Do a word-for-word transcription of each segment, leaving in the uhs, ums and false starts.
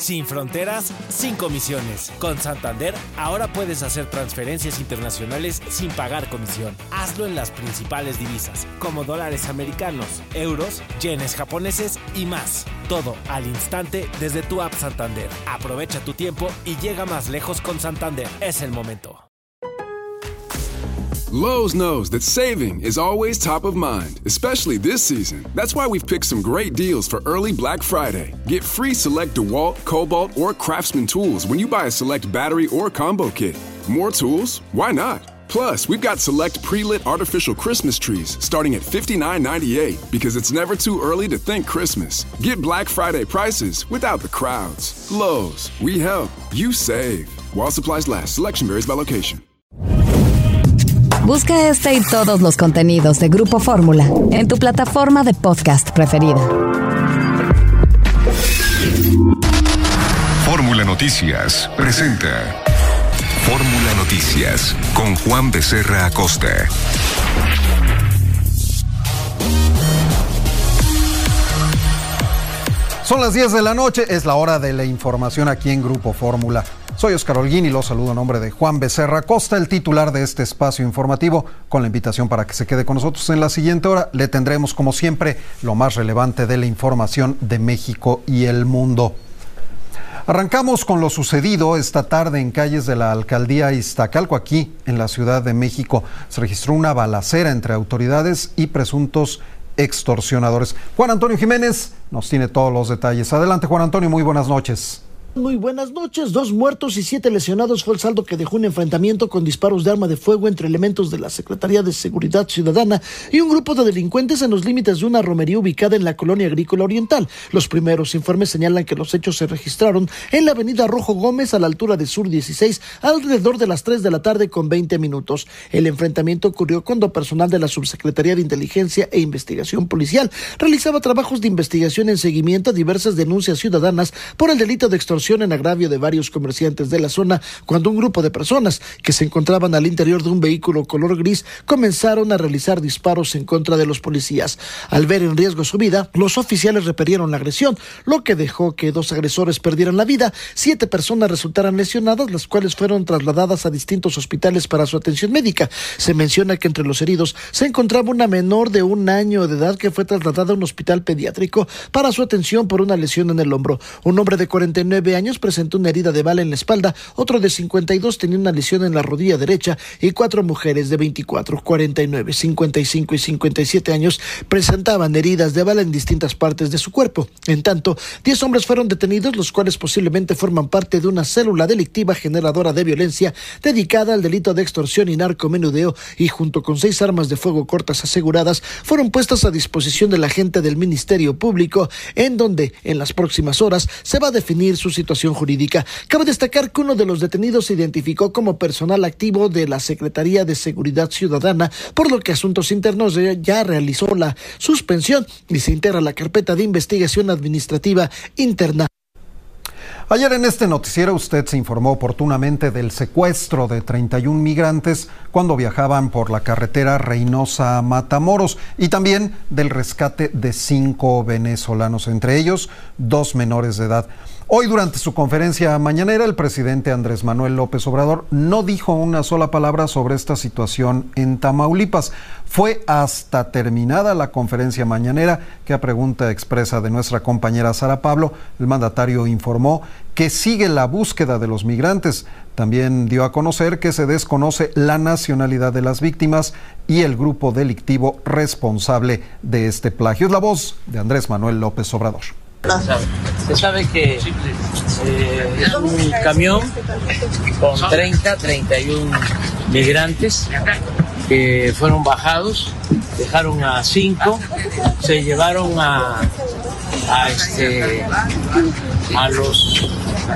Sin fronteras, sin comisiones. Con Santander, ahora puedes hacer transferencias internacionales sin pagar comisión. Hazlo en las principales divisas, como dólares americanos, euros, yenes japoneses y más. Todo al instante desde tu app Santander. Aprovecha tu tiempo y llega más lejos con Santander. Es el momento. Lowe's knows that saving is always top of mind, especially this season. That's why we've picked some great deals for early Black Friday. Get free select DeWalt, Cobalt, or Craftsman tools when you buy a select battery or combo kit. More tools? Why not? Plus, we've got select pre-lit artificial Christmas trees starting at fifty-nine ninety-eight because it's never too early to think Christmas. Get Black Friday prices without the crowds. Lowe's, we help, you save. While supplies last, selection varies by location. Busca este y todos los contenidos de Grupo Fórmula en tu plataforma de podcast preferida. Fórmula Noticias presenta Fórmula Noticias con Juan Becerra Acosta. Son las diez de la noche, es la hora de la información aquí en Grupo Fórmula. Soy Oscar Holguín y los saludo en nombre de Juan Becerra Acosta, el titular de este espacio informativo, con la invitación para que se quede con nosotros en la siguiente hora. Le tendremos, como siempre, lo más relevante de la información de México y el mundo. Arrancamos con lo sucedido esta tarde en calles de la alcaldía Iztacalco, aquí en la Ciudad de México. Se registró una balacera entre autoridades y presuntos extorsionadores. Juan Antonio Jiménez nos tiene todos los detalles. Adelante, Juan Antonio, muy buenas noches. Muy buenas noches. Dos muertos y siete lesionados fue el saldo que dejó un enfrentamiento con disparos de arma de fuego entre elementos de la Secretaría de Seguridad Ciudadana y un grupo de delincuentes en los límites de una romería ubicada en la Colonia Agrícola Oriental. Los primeros informes señalan que los hechos se registraron en la avenida Rojo Gómez a la altura de Sur dieciséis alrededor de las tres de la tarde con veinte minutos. El enfrentamiento ocurrió cuando personal de la Subsecretaría de Inteligencia e Investigación Policial realizaba trabajos de investigación en seguimiento a diversas denuncias ciudadanas por el delito de extorsión en agravio de varios comerciantes de la zona, cuando un grupo de personas que se encontraban al interior de un vehículo color gris comenzaron a realizar disparos en contra de los policías. Al ver en riesgo su vida, los oficiales repelieron la agresión, lo que dejó que dos agresores perdieran la vida. Siete personas resultaran lesionadas, las cuales fueron trasladadas a distintos hospitales para su atención médica. Se menciona que entre los heridos se encontraba una menor de un año de edad que fue trasladada a un hospital pediátrico para su atención por una lesión en el hombro. Un hombre de cuarenta y nueve años presentó una herida de bala en la espalda, otro de cincuenta y dos tenía una lesión en la rodilla derecha y cuatro mujeres de veinticuatro, cuarenta y nueve, cincuenta y cinco y cincuenta y siete años presentaban heridas de bala en distintas partes de su cuerpo. En tanto, diez hombres fueron detenidos, los cuales posiblemente forman parte de una célula delictiva generadora de violencia dedicada al delito de extorsión y narcomenudeo, y junto con seis armas de fuego cortas aseguradas fueron puestas a disposición de la gente del Ministerio Público, en donde en las próximas horas se va a definir su situación jurídica. Cabe destacar que uno de los detenidos se identificó como personal activo de la Secretaría de Seguridad Ciudadana, por lo que Asuntos Internos ya realizó la suspensión y se integra la carpeta de investigación administrativa interna. Ayer en este noticiero usted se informó oportunamente del secuestro de treinta y un migrantes cuando viajaban por la carretera Reynosa-Matamoros y también del rescate de cinco venezolanos, entre ellos dos menores de edad. Hoy, durante su conferencia mañanera, el presidente Andrés Manuel López Obrador no dijo una sola palabra sobre esta situación en Tamaulipas. Fue hasta terminada la conferencia mañanera que, a pregunta expresa de nuestra compañera Sara Pablo, el mandatario informó que sigue la búsqueda de los migrantes. También dio a conocer que se desconoce la nacionalidad de las víctimas y el grupo delictivo responsable de este plagio. Es la voz de Andrés Manuel López Obrador. Se sabe que eh, es un camión con treinta, treinta y uno migrantes que fueron bajados, dejaron a cinco, se llevaron a, a, este, a los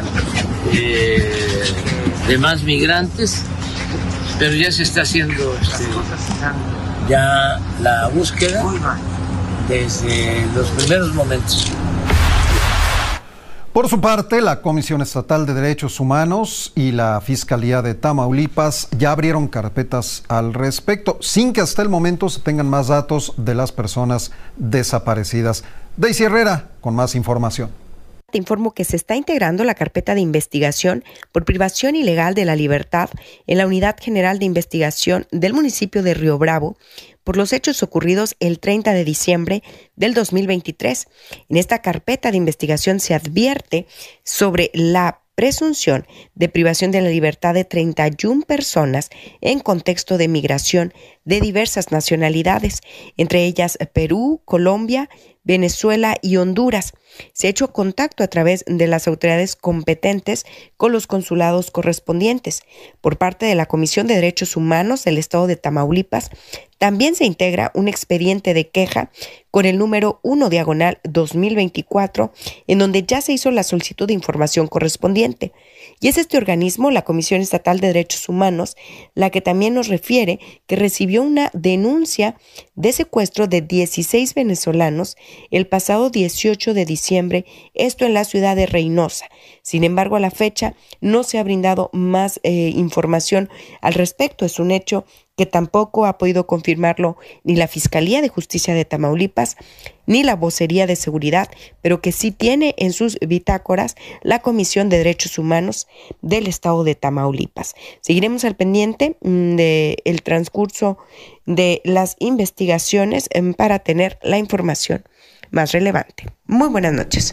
eh, demás migrantes, pero ya se está haciendo este, ya la búsqueda desde los primeros momentos. Por su parte, la Comisión Estatal de Derechos Humanos y la Fiscalía de Tamaulipas ya abrieron carpetas al respecto, sin que hasta el momento se tengan más datos de las personas desaparecidas. Daisy Herrera, con más información. Te informo que se está integrando la carpeta de investigación por privación ilegal de la libertad en la Unidad General de Investigación del municipio de Río Bravo por los hechos ocurridos el treinta de diciembre del dos mil veintitrés. En esta carpeta de investigación se advierte sobre la presunción de privación de la libertad de treinta y una personas en contexto de migración de diversas nacionalidades, entre ellas Perú, Colombia, Venezuela y Honduras. Se ha hecho contacto a través de las autoridades competentes con los consulados correspondientes. Por parte de la Comisión de Derechos Humanos del Estado de Tamaulipas, también se integra un expediente de queja con el número uno diagonal dos mil veinticuatro, en donde ya se hizo la solicitud de información correspondiente. Y es este organismo, la Comisión Estatal de Derechos Humanos, la que también nos refiere que recibió una denuncia de secuestro de dieciséis venezolanos el pasado dieciocho de diciembre, esto en la ciudad de Reynosa. Sin embargo, a la fecha no se ha brindado más eh, información al respecto. Es un hecho que tampoco ha podido confirmarlo ni la Fiscalía de Justicia de Tamaulipas ni la Vocería de Seguridad, pero que sí tiene en sus bitácoras la Comisión de Derechos Humanos del Estado de Tamaulipas. Seguiremos al pendiente del transcurso de las investigaciones para tener la información más relevante. Muy buenas noches.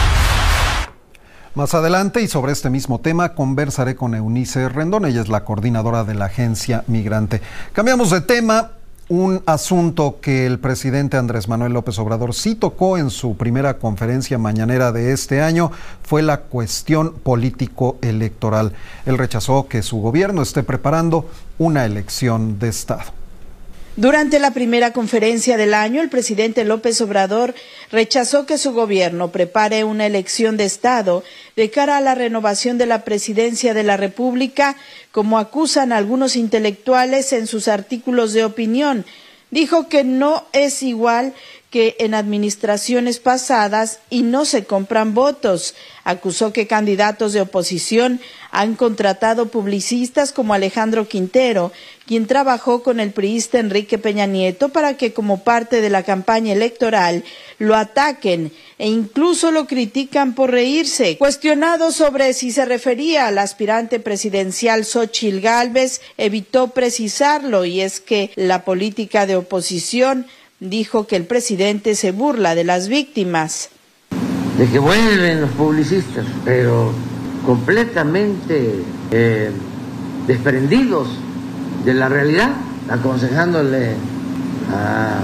Más adelante, y sobre este mismo tema, conversaré con Eunice Rendón. Ella es la coordinadora de la Agencia Migrante. Cambiamos de tema. Un asunto que el presidente Andrés Manuel López Obrador sí tocó en su primera conferencia mañanera de este año fue la cuestión político-electoral. Él rechazó que su gobierno esté preparando una elección de Estado. Durante la primera conferencia del año, el presidente López Obrador rechazó que su gobierno prepare una elección de Estado de cara a la renovación de la presidencia de la República, como acusan algunos intelectuales en sus artículos de opinión. Dijo que no es igual que en administraciones pasadas y no se compran votos. Acusó que candidatos de oposición han contratado publicistas como Alejandro Quintero, quien trabajó con el priista Enrique Peña Nieto para que como parte de la campaña electoral lo ataquen e incluso lo critican por reírse. Cuestionado sobre si se refería al aspirante presidencial Xóchitl Gálvez, evitó precisarlo, y es que la política de oposición dijo que el presidente se burla de las víctimas. De que vuelven los publicistas, pero completamente eh, desprendidos de la realidad, aconsejándole a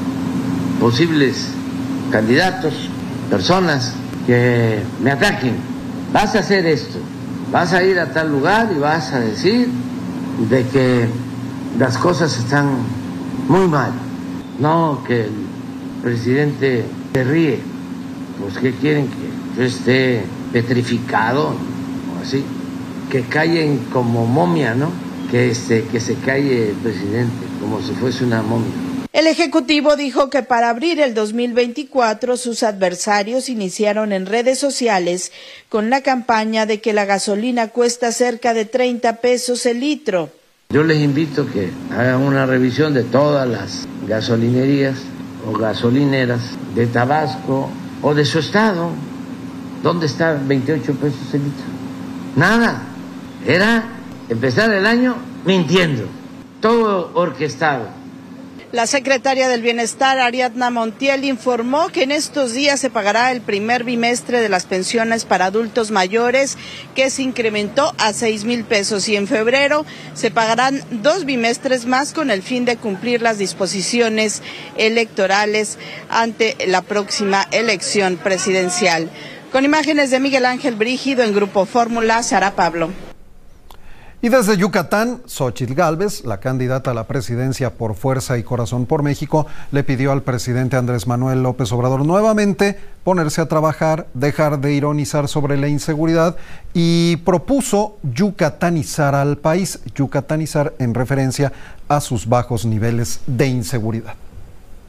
posibles candidatos, personas que me ataquen. Vas a hacer esto, vas a ir a tal lugar y vas a decir de que las cosas están muy mal. No, que el presidente se ríe. Pues, ¿qué quieren? Que yo esté petrificado o así, que callen como momia, ¿no? Que, este, que se calle el presidente como si fuese una momia. El Ejecutivo dijo que para abril el dos mil veinticuatro sus adversarios iniciaron en redes sociales con la campaña de que la gasolina cuesta cerca de treinta pesos el litro. Yo les invito a que hagan una revisión de todas las gasolinerías o gasolineras de Tabasco o de su estado. ¿Dónde está veintiocho pesos el litro? Nada. Era empezar el año mintiendo. Todo orquestado. La secretaria del Bienestar, Ariadna Montiel, informó que en estos días se pagará el primer bimestre de las pensiones para adultos mayores, que se incrementó a seis mil pesos, y en febrero se pagarán dos bimestres más con el fin de cumplir las disposiciones electorales ante la próxima elección presidencial. Con imágenes de Miguel Ángel Brígido en Grupo Fórmula, Sara Pablo. Y desde Yucatán, Xóchitl Gálvez, la candidata a la presidencia por Fuerza y Corazón por México, le pidió al presidente Andrés Manuel López Obrador nuevamente ponerse a trabajar, dejar de ironizar sobre la inseguridad, y propuso yucatanizar al país, yucatanizar en referencia a sus bajos niveles de inseguridad.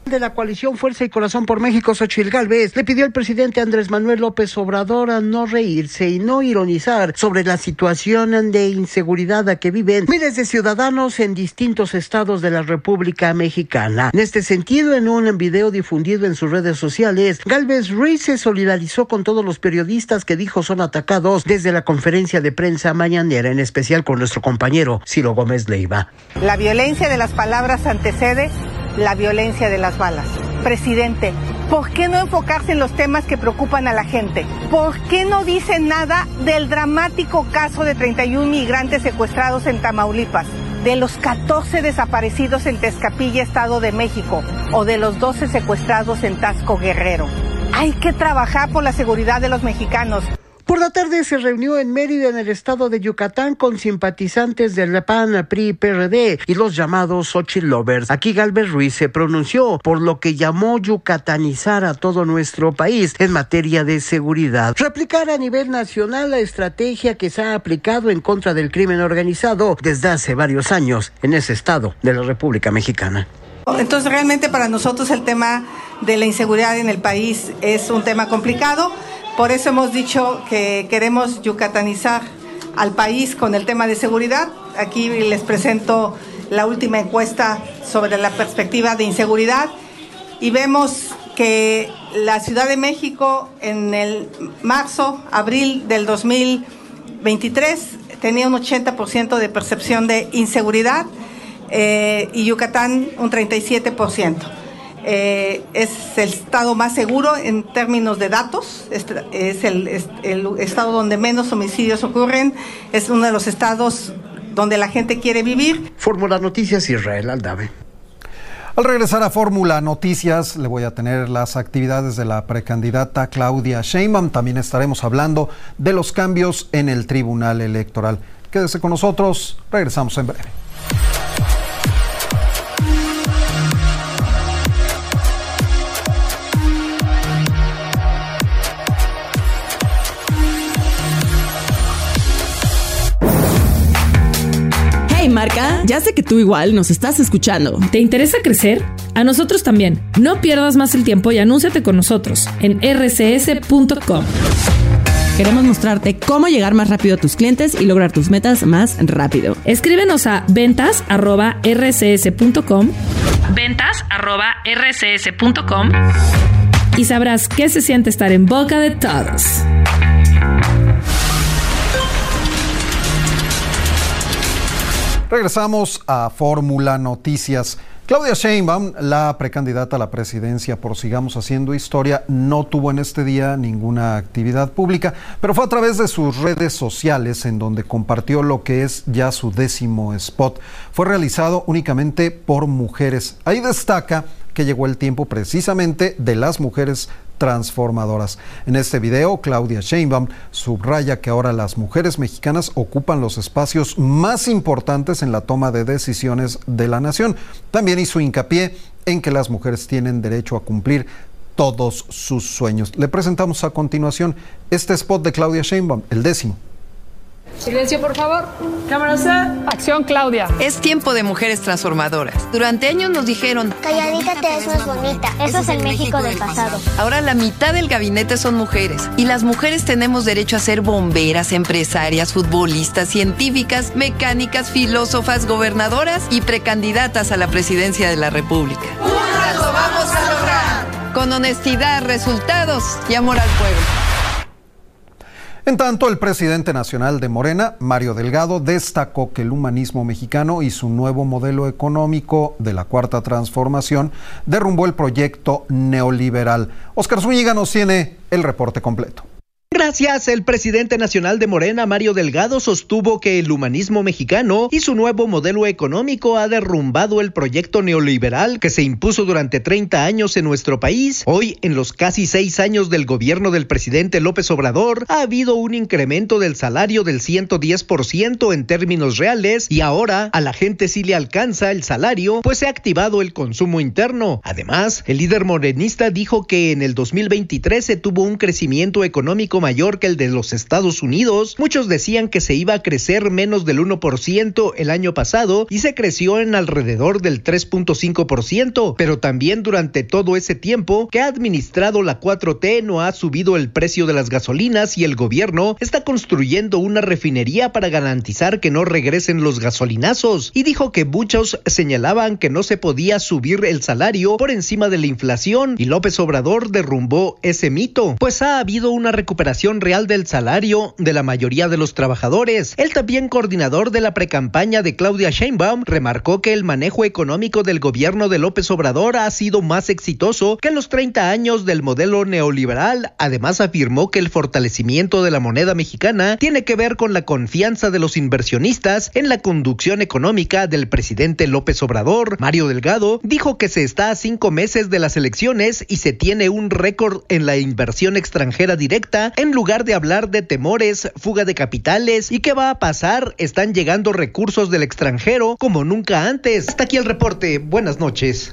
De la coalición Fuerza y Corazón por México, Xochitl Gálvez, le pidió al presidente Andrés Manuel López Obrador a no reírse y no ironizar sobre la situación de inseguridad a que viven miles de ciudadanos en distintos estados de la República Mexicana. En este sentido, en un video difundido en sus redes sociales, Gálvez Ruiz se solidarizó con todos los periodistas que dijo son atacados desde la conferencia de prensa mañanera, en especial con nuestro compañero Ciro Gómez Leiva. La violencia de las palabras antecede la violencia de las balas. Presidente, ¿por qué no enfocarse en los temas que preocupan a la gente? ¿Por qué no dice nada del dramático caso de treinta y un migrantes secuestrados en Tamaulipas, de los catorce desaparecidos en Tezcapilla, Estado de México, o de los doce secuestrados en Taxco, Guerrero? Hay que trabajar por la seguridad de los mexicanos. Por la tarde se reunió en Mérida, en el estado de Yucatán, con simpatizantes del P A N, P R I, P R D y los llamados Xochitl Lovers. Aquí Gálvez Ruiz se pronunció por lo que llamó yucatanizar a todo nuestro país en materia de seguridad. Replicar a nivel nacional la estrategia que se ha aplicado en contra del crimen organizado desde hace varios años en ese estado de la República Mexicana. Entonces, realmente para nosotros el tema de la inseguridad en el país es un tema complicado. Por eso hemos dicho que queremos yucatanizar al país con el tema de seguridad. Aquí les presento la última encuesta sobre la perspectiva de inseguridad y vemos que la Ciudad de México en el marzo, abril del dos mil veintitrés tenía un ochenta por ciento de percepción de inseguridad eh, y Yucatán un treinta y siete por ciento. Eh, es el estado más seguro en términos de datos, es, es el, es el estado donde menos homicidios ocurren, es uno de los estados donde la gente quiere vivir. Fórmula Noticias, Israel Aldave. Al regresar a Fórmula Noticias, le voy a tener las actividades de la precandidata Claudia Sheinbaum. También estaremos hablando de los cambios en el Tribunal Electoral. Quédese con nosotros, regresamos en breve. Marca, ya sé que tú igual nos estás escuchando. ¿Te interesa crecer? A nosotros también. No pierdas más el tiempo y anúnciate con nosotros en r c s punto com. Queremos mostrarte cómo llegar más rápido a tus clientes y lograr tus metas más rápido. Escríbenos a ventas arroba r c s punto com, ventas arroba r c s punto com y sabrás qué se siente estar en boca de todos. Regresamos a Fórmula Noticias. Claudia Sheinbaum, la precandidata a la presidencia por Sigamos Haciendo Historia, no tuvo en este día ninguna actividad pública, pero fue a través de sus redes sociales en donde compartió lo que es ya su décimo spot. Fue realizado únicamente por mujeres. Ahí destaca que llegó el tiempo precisamente de las mujeres transformadoras. En este video, Claudia Sheinbaum subraya que ahora las mujeres mexicanas ocupan los espacios más importantes en la toma de decisiones de la nación. También hizo hincapié en que las mujeres tienen derecho a cumplir todos sus sueños. Le presentamos a continuación este spot de Claudia Sheinbaum, el décimo. Silencio, por favor. Cámara C. Acción, Claudia. Es tiempo de mujeres transformadoras. Durante años nos dijeron: calladita te ves más bonita. Eso es el México del pasado. Ahora la mitad del gabinete son mujeres. Y las mujeres tenemos derecho a ser bomberas, empresarias, futbolistas, científicas, mecánicas, filósofas, gobernadoras y precandidatas a la presidencia de la República. ¡Juntas lo vamos a lograr! Con honestidad, resultados y amor al pueblo. En tanto, el presidente nacional de Morena, Mario Delgado, destacó que el humanismo mexicano y su nuevo modelo económico de la Cuarta Transformación derrumbó el proyecto neoliberal. Óscar Zúñiga nos tiene el reporte completo. Gracias, el presidente nacional de Morena, Mario Delgado, sostuvo que el humanismo mexicano y su nuevo modelo económico ha derrumbado el proyecto neoliberal que se impuso durante treinta años en nuestro país. Hoy, en los casi seis años del gobierno del presidente López Obrador, ha habido un incremento del salario del ciento diez por ciento en términos reales y ahora a la gente sí le alcanza el salario, pues se ha activado el consumo interno. Además, el líder morenista dijo que en el dos mil veintitrés se tuvo un crecimiento económico mayor mayor que el de los Estados Unidos. Muchos decían que se iba a crecer menos del uno por ciento el año pasado y se creció en alrededor del tres punto cinco por ciento, pero también durante todo ese tiempo que ha administrado la cuatro T no ha subido el precio de las gasolinas y el gobierno está construyendo una refinería para garantizar que no regresen los gasolinazos, y dijo que muchos señalaban que no se podía subir el salario por encima de la inflación, y López Obrador derrumbó ese mito, pues ha habido una recuperación real del salario de la mayoría de los trabajadores. El también coordinador de la precampaña de Claudia Sheinbaum remarcó que el manejo económico del gobierno de López Obrador ha sido más exitoso que en los treinta años del modelo neoliberal. Además, afirmó que el fortalecimiento de la moneda mexicana tiene que ver con la confianza de los inversionistas en la conducción económica del presidente López Obrador. Mario Delgado dijo que se está a cinco meses de las elecciones y se tiene un récord en la inversión extranjera directa, en lugar de hablar de temores, fuga de capitales y qué va a pasar. Están llegando recursos del extranjero como nunca antes. Hasta aquí el reporte. Buenas noches.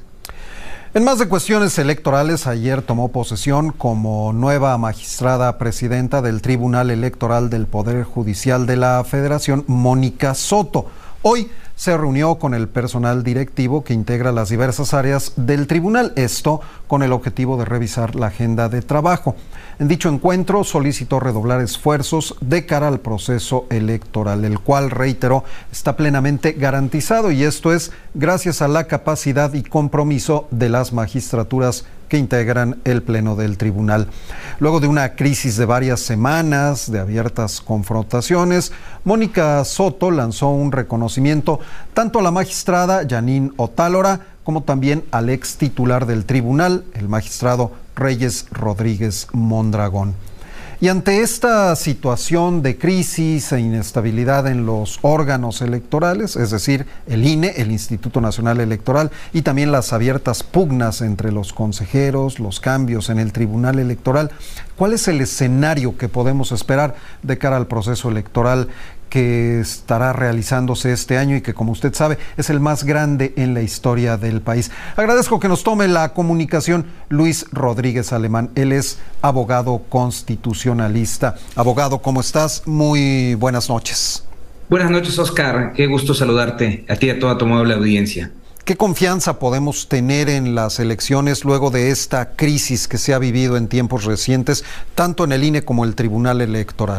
En más de cuestiones electorales, ayer tomó posesión como nueva magistrada presidenta del Tribunal Electoral del Poder Judicial de la Federación, Mónica Soto. Hoy se reunió con el personal directivo que integra las diversas áreas del tribunal, esto con el objetivo de revisar la agenda de trabajo. En dicho encuentro solicitó redoblar esfuerzos de cara al proceso electoral, el cual, reiteró, está plenamente garantizado, y esto es gracias a la capacidad y compromiso de las magistraturas que integran el pleno del tribunal. Luego de una crisis de varias semanas de abiertas confrontaciones, Mónica Soto lanzó un reconocimiento tanto a la magistrada Janine Otálora como también al ex titular del tribunal, el magistrado Reyes Rodríguez Mondragón. Y ante esta situación de crisis e inestabilidad en los órganos electorales, es decir, el I N E, el Instituto Nacional Electoral, y también las abiertas pugnas entre los consejeros, los cambios en el Tribunal Electoral, ¿cuál es el escenario que podemos esperar de cara al proceso electoral que estará realizándose este año y que, como usted sabe, es el más grande en la historia del país? Agradezco que nos tome la comunicación Luis Rodríguez Alemán. Él es abogado constitucionalista. Abogado, ¿cómo estás? Muy buenas noches. Buenas noches, Oscar. Qué gusto saludarte, a ti y a toda tu amable audiencia. ¿Qué confianza podemos tener en las elecciones luego de esta crisis que se ha vivido en tiempos recientes, tanto en el I N E como el Tribunal Electoral?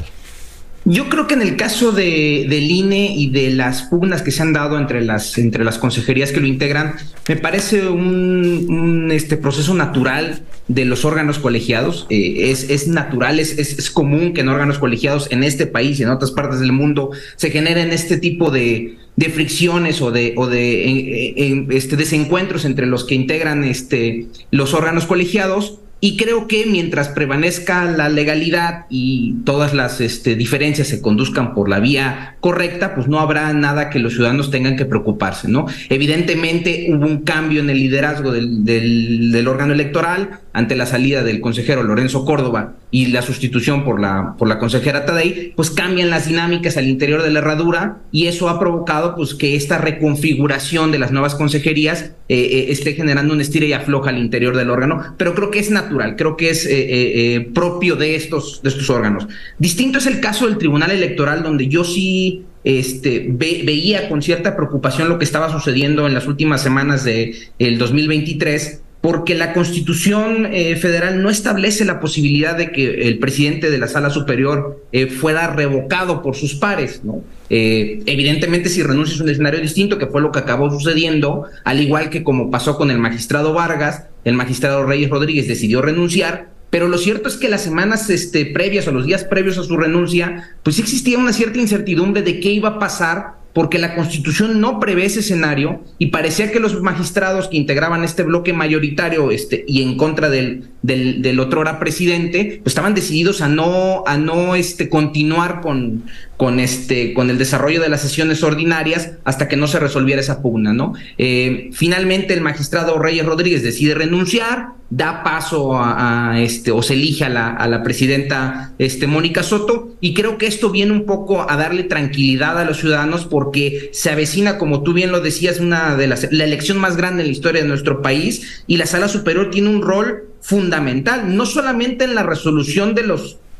Yo creo que en el caso de, del I N E y de las pugnas que se han dado entre las, entre las consejerías que lo integran, me parece un, un este, proceso natural de los órganos colegiados. Eh, es, es natural, es, es, es común que en órganos colegiados en este país y en otras partes del mundo se generen este tipo de, de fricciones o de, o de eh, eh, este, desencuentros entre los que integran este, los órganos colegiados. Y creo que mientras prevalezca la legalidad y todas las este, diferencias se conduzcan por la vía correcta, pues no habrá nada que los ciudadanos tengan que preocuparse, ¿no? Evidentemente hubo un cambio en el liderazgo del, del, del órgano electoral ante la salida del consejero Lorenzo Córdoba y la sustitución por la, por la consejera Tadei, pues cambian las dinámicas al interior de la herradura, y eso ha provocado pues que esta reconfiguración de las nuevas consejerías eh, eh, esté generando un estira y afloja al interior del órgano, pero creo que es natural, creo que es eh, eh, propio de estos, de estos órganos. Distinto es el caso del Tribunal Electoral, donde yo sí Este, ve, veía con cierta preocupación lo que estaba sucediendo en las últimas semanas del dos mil veintitrés, porque la Constitución eh, Federal no establece la posibilidad de que el presidente de la Sala Superior eh, fuera revocado por sus pares, ¿no? Eh, evidentemente, si renuncia es un escenario distinto, que fue lo que acabó sucediendo, al igual que como pasó con el magistrado Vargas, el magistrado Reyes Rodríguez decidió renunciar. Pero lo cierto es que las semanas este, previas o los días previos a su renuncia, pues existía una cierta incertidumbre de qué iba a pasar, porque la Constitución no prevé ese escenario y parecía que los magistrados que integraban este bloque mayoritario este, y en contra del, del, del otrora presidente, pues estaban decididos a no, a no este, continuar con, con, este, con el desarrollo de las sesiones ordinarias hasta que no se resolviera esa pugna, ¿no? Eh, finalmente el magistrado Reyes Rodríguez decide renunciar, da paso a, a este o se elige a la, a la presidenta este, Mónica Soto, y creo que esto viene un poco a darle tranquilidad a los ciudadanos, porque se avecina, como tú bien lo decías, una de las la elección más grande en la historia de nuestro país, y la Sala Superior tiene un rol fundamental, no solamente en la resolución de los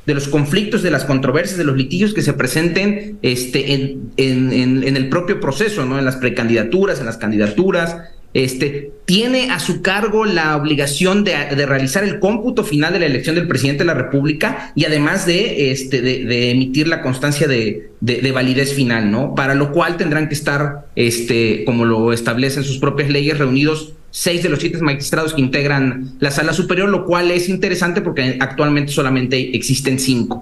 de los conflictos, de las controversias, de los litigios que se presenten este, en, en, en, en el propio proceso, ¿no? En las precandidaturas, en las candidaturas. Este, tiene a su cargo la obligación de, de realizar el cómputo final de la elección del presidente de la República y además de, este, de, de emitir la constancia de, de, de validez final, ¿no? Para lo cual tendrán que estar, este, como lo establecen sus propias leyes, reunidos seis de los siete magistrados que integran la Sala Superior, lo cual es interesante porque actualmente solamente existen cinco.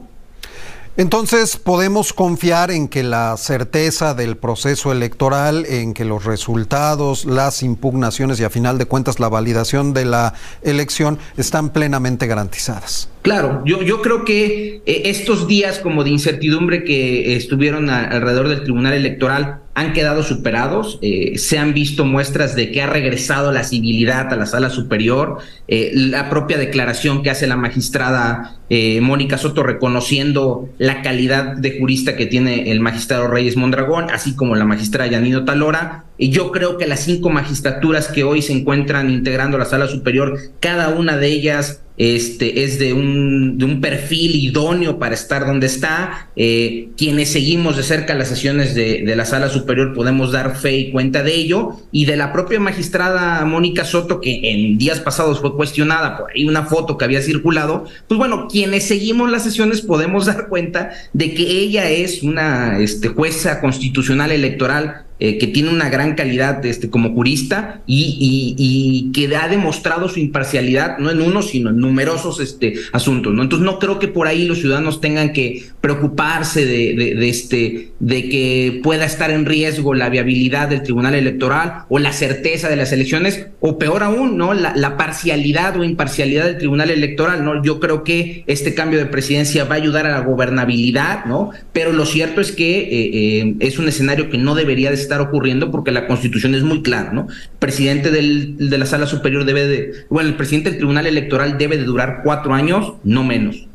Entonces, ¿podemos confiar en que la certeza del proceso electoral, en que los resultados, las impugnaciones y a final de cuentas la validación de la elección están plenamente garantizadas? Claro, yo, yo creo que eh, estos días como de incertidumbre que estuvieron a, alrededor del Tribunal Electoral han quedado superados, eh, se han visto muestras de que ha regresado la civilidad a la Sala Superior, eh, la propia declaración que hace la magistrada eh, Mónica Soto reconociendo la calidad de jurista que tiene el magistrado Reyes Mondragón, así como la magistrada Yanino Talora. Y yo creo que las cinco magistraturas que hoy se encuentran integrando la Sala Superior, cada una de ellas Este, es de un, de un perfil idóneo para estar donde está. Eh, quienes seguimos de cerca las sesiones de, de la Sala Superior podemos dar fe y cuenta de ello, y de la propia magistrada Mónica Soto, que en días pasados fue cuestionada por ahí una foto que había circulado. Pues bueno, quienes seguimos las sesiones podemos dar cuenta de que ella es una este, jueza constitucional electoral Eh, que tiene una gran calidad este, como jurista y, y, y que ha demostrado su imparcialidad, no en uno, sino en numerosos este, asuntos, ¿no? Entonces no creo que por ahí los ciudadanos tengan que preocuparse de, de, de, este, de que pueda estar en riesgo la viabilidad del Tribunal Electoral o la certeza de las elecciones, o peor aún, ¿no? La, la parcialidad o imparcialidad del Tribunal Electoral, ¿no? Yo creo que este cambio de presidencia va a ayudar a la gobernabilidad, ¿no? Pero lo cierto es que eh, eh, es un escenario que no debería de estar ocurriendo porque la Constitución es muy clara, ¿no? El presidente del, de la Sala Superior debe de, bueno, el presidente del Tribunal Electoral debe de durar cuatro años, no menos.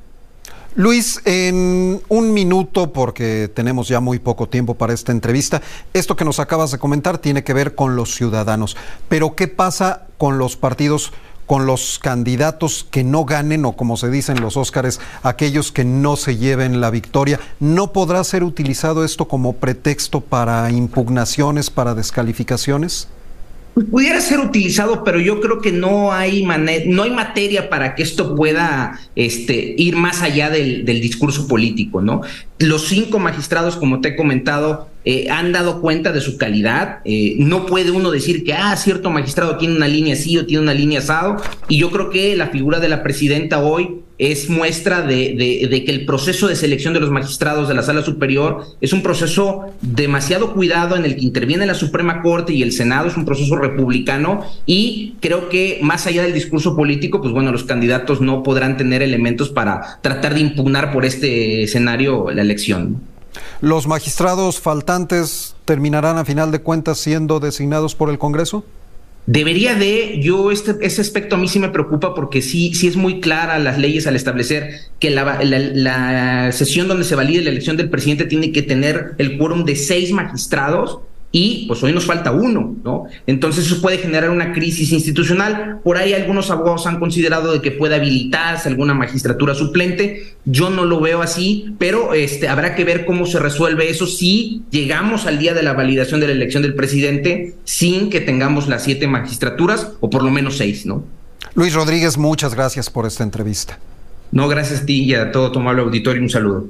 Luis, en un minuto, porque tenemos ya muy poco tiempo para esta entrevista, esto que nos acabas de comentar tiene que ver con los ciudadanos, pero ¿qué pasa con los partidos, con los candidatos que no ganen, o como se dice en los Óscares, aquellos que no se lleven la victoria? ¿No podrá ser utilizado esto como pretexto para impugnaciones, para descalificaciones? Pudiera ser utilizado, pero yo creo que no hay mane- no hay materia para que esto pueda este, ir más allá del, del discurso político, ¿no? Los cinco magistrados, como te he comentado, eh, han dado cuenta de su calidad. Eh, no puede uno decir que, ah, cierto magistrado tiene una línea así o tiene una línea asado. Y yo creo que la figura de la presidenta hoy es muestra de, de, de que el proceso de selección de los magistrados de la Sala Superior es un proceso demasiado cuidado en el que interviene la Suprema Corte y el Senado, es un proceso republicano, y creo que más allá del discurso político, pues bueno, los candidatos no podrán tener elementos para tratar de impugnar por este escenario la elección. ¿Los magistrados faltantes terminarán a final de cuentas siendo designados por el Congreso? Debería de, yo este, ese aspecto a mí sí me preocupa porque sí, sí es muy clara las leyes al establecer que la, la, la sesión donde se valide la elección del presidente tiene que tener el quórum de seis magistrados, y pues hoy nos falta uno, ¿no? Entonces eso puede generar una crisis institucional. Por ahí algunos abogados han considerado de que puede habilitarse alguna magistratura suplente. Yo no lo veo así, pero este, habrá que ver cómo se resuelve eso si llegamos al día de la validación de la elección del presidente sin que tengamos las siete magistraturas, o por lo menos seis, ¿no? Luis Rodríguez, muchas gracias por esta entrevista. No, gracias a ti y a todo tu amable auditorio. Un saludo.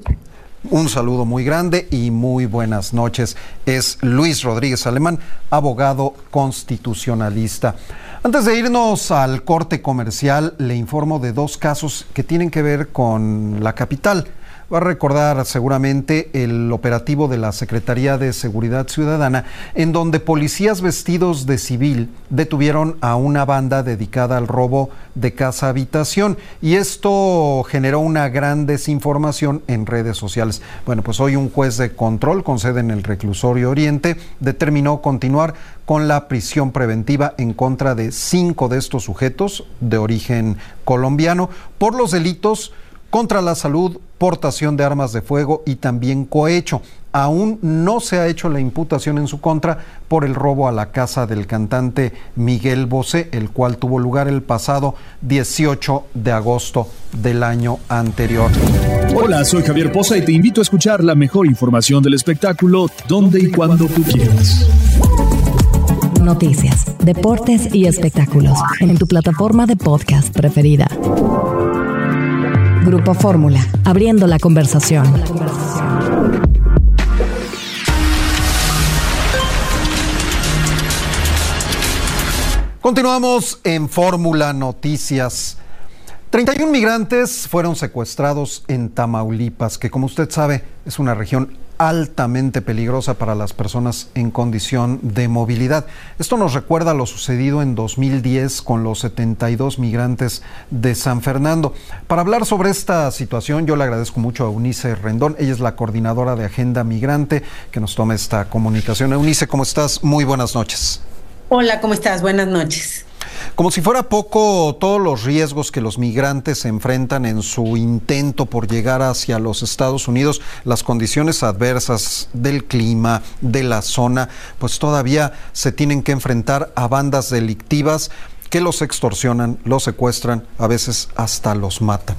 Un saludo muy grande y muy buenas noches. Es Luis Rodríguez Alemán, abogado constitucionalista. Antes de irnos al corte comercial, le informo de dos casos que tienen que ver con la capital. Va a recordar seguramente el operativo de la Secretaría de Seguridad Ciudadana, en donde policías vestidos de civil detuvieron a una banda dedicada al robo de casa-habitación, y esto generó una gran desinformación en redes sociales. Bueno, pues hoy un juez de control con sede en el Reclusorio Oriente determinó continuar con la prisión preventiva en contra de cinco de estos sujetos de origen colombiano por los delitos contra la salud, portación de armas de fuego y también cohecho. aún no se ha hecho la imputación en su contra por el robo a la casa del cantante Miguel Bosé, el cual tuvo lugar el pasado dieciocho de agosto del año anterior. Hola, soy Javier Poza y te invito a escuchar la mejor información del espectáculo donde y cuando tú quieras. Noticias, deportes y espectáculos en tu plataforma de podcast preferida. Grupo Fórmula, abriendo la conversación. Continuamos en Fórmula Noticias. treinta y un migrantes fueron secuestrados en Tamaulipas, que como usted sabe es una región altamente peligrosa para las personas en condición de movilidad. Esto nos recuerda lo sucedido en dos mil diez con los setenta y dos migrantes de San Fernando. Para hablar sobre esta situación, yo le agradezco mucho a Eunice Rendón. Ella es la coordinadora de Agenda Migrante, que nos toma esta comunicación. Eunice, ¿cómo estás? Muy buenas noches. Hola, ¿cómo estás? Buenas noches. Como si fuera poco, todos los riesgos que los migrantes enfrentan en su intento por llegar hacia los Estados Unidos, las condiciones adversas del clima, de la zona, pues todavía se tienen que enfrentar a bandas delictivas que los extorsionan, los secuestran, a veces hasta los matan.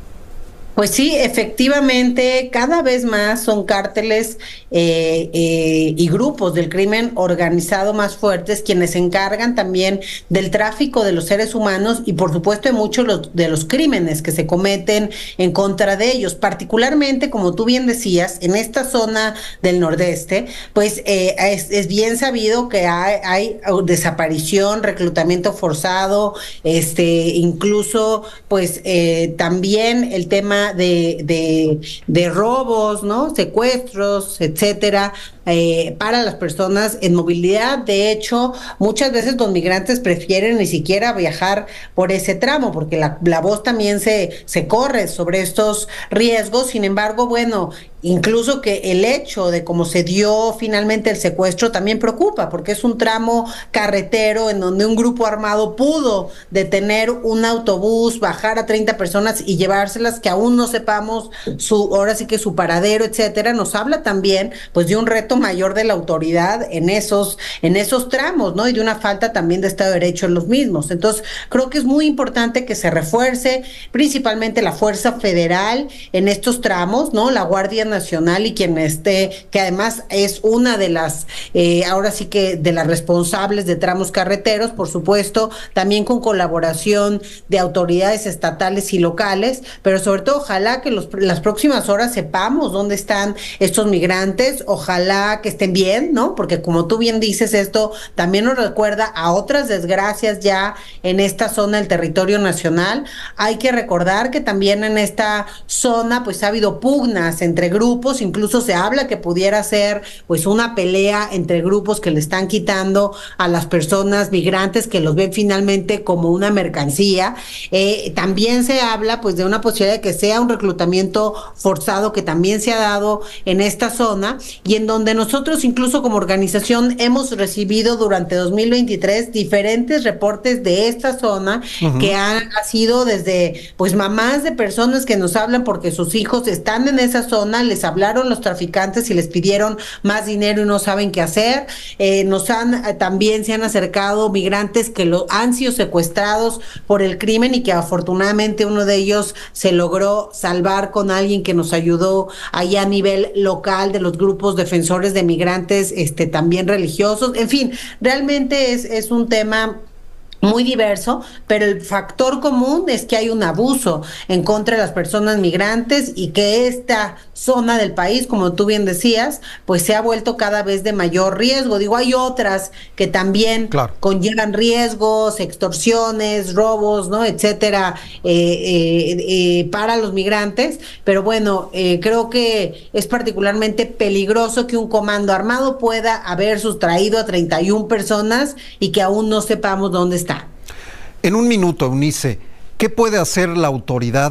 Pues sí, efectivamente, cada vez más son cárteles eh, eh, y grupos del crimen organizado más fuertes quienes se encargan también del tráfico de los seres humanos y por supuesto de muchos los, de los crímenes que se cometen en contra de ellos. Particularmente, como tú bien decías, en esta zona del nordeste, pues eh, es, es bien sabido que hay, hay desaparición, reclutamiento forzado, este, incluso pues eh, también el tema De, de, de robos, ¿no? Secuestros, etcétera, eh, para las personas en movilidad. De hecho, muchas veces los migrantes prefieren ni siquiera viajar por ese tramo, porque la, la voz también se, se corre sobre estos riesgos. Sin embargo, bueno, incluso que el hecho de cómo se dio finalmente el secuestro también preocupa, porque es un tramo carretero en donde un grupo armado pudo detener un autobús, bajar a treinta personas y llevárselas, que aún no sepamos su, ahora sí que su paradero, etcétera. Nos habla también pues de un reto mayor de la autoridad en esos, en esos tramos, ¿no? Y de una falta también de Estado de Derecho en los mismos. Entonces, creo que es muy importante que se refuerce principalmente la Fuerza Federal en estos tramos, ¿no? La Guardia Nacional y quien esté, que además es una de las, eh, ahora sí que de las responsables de tramos carreteros, por supuesto, también con colaboración de autoridades estatales y locales, pero sobre todo ojalá que los, las próximas horas sepamos dónde están estos migrantes, ojalá que estén bien, ¿no? Porque como tú bien dices, esto también nos recuerda a otras desgracias ya en esta zona del territorio nacional. Hay que recordar que también en esta zona pues ha habido pugnas entre grupos, incluso se habla que pudiera ser pues una pelea entre grupos que le están quitando a las personas migrantes, que los ven finalmente como una mercancía. Eh, también se habla pues de una posibilidad de que sea un reclutamiento forzado que también se ha dado en esta zona y en donde nosotros incluso como organización hemos recibido durante dos mil veintitrés diferentes reportes de esta zona uh-huh. que han ha sido desde pues mamás de personas que nos hablan porque sus hijos están en esa zona, les hablaron los traficantes y les pidieron más dinero y no saben qué hacer. Eh, nos han eh, también se han acercado migrantes que lo, han sido secuestrados por el crimen y que afortunadamente uno de ellos se logró salvar con alguien que nos ayudó allá a nivel local de los grupos defensores de migrantes, este también religiosos. En fin, realmente es, es un tema muy diverso, pero el factor común es que hay un abuso en contra de las personas migrantes y que esta zona del país, como tú bien decías, pues se ha vuelto cada vez de mayor riesgo. Digo, hay otras que también claro. conllevan riesgos, extorsiones, robos, ¿no? etcétera, eh, eh, eh, para los migrantes, pero bueno, eh, creo que es particularmente peligroso que un comando armado pueda haber sustraído a treinta y una personas y que aún no sepamos dónde están. En un minuto, Eunice, ¿qué puede hacer la autoridad